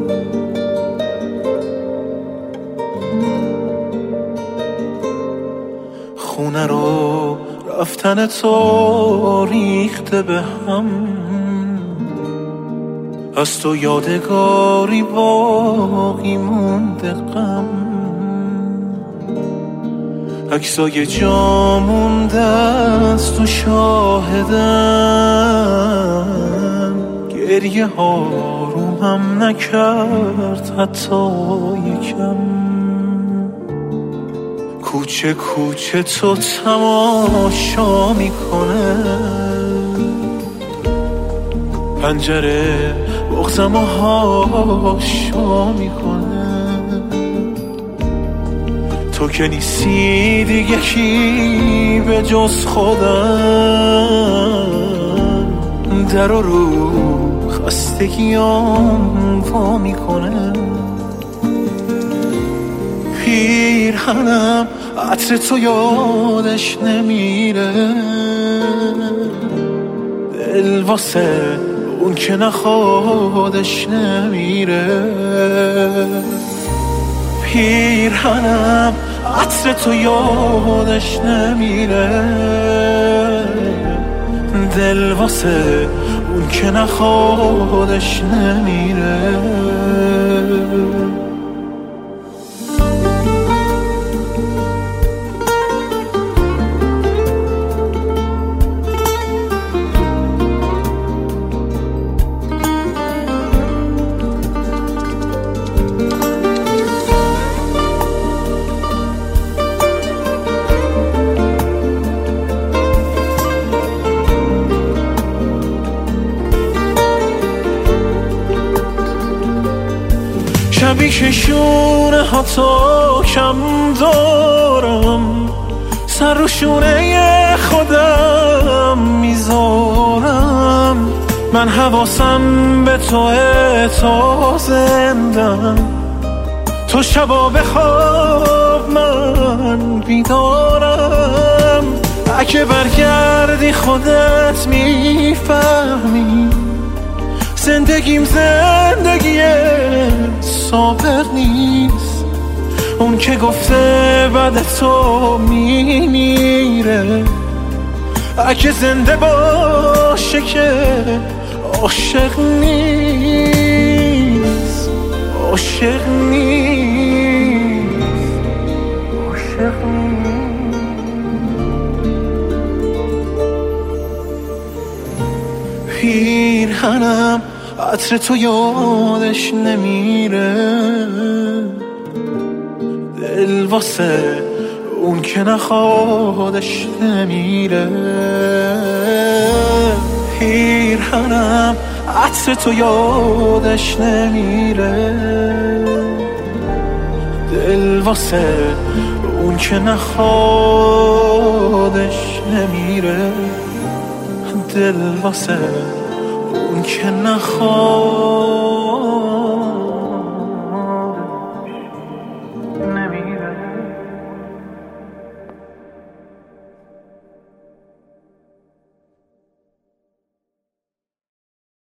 خونه رو رفتن تو ریخته به هم، از تو یادگاری باقی مونده غم، عکسای جا مونده از تو شاهدم، گریه ها رومم نکرد حتی یکم. کوچه کوچه تو تماشا میکنه، پنجره بغضم و هاشا میکنه. تو که نیستی دیگه کی به جز خودم، در رو خستگیام وا میکنه. پیرهنم عطر تو یادش نمیره، دل واسه اون که نخوادش نمیره. پیرهنم عطر تو یادش نمیره، دل واسه اون که نخوادش نمیره. شبی که شونه ها تو کم دارم، سر رو شونه خودم میذارم. من حواسم به توه تا زندم، تو شبا بخواب من بیدارم. اگه برگردی خودت میفهمی، زندگیم زندگی سابق نیست. اون که گفته بعد تو میمیره، اگه زنده باشه که عاشق نیست. عاشق نیست. عاشق نیست. پیرهنم عطر تو یادش نمیره، دل واسه اون که نخوادش نمیره. پیرهنم عطر تو یادش نمیره، دل واسه اون که نخوادش نمیره. دل واسه اون که نخواد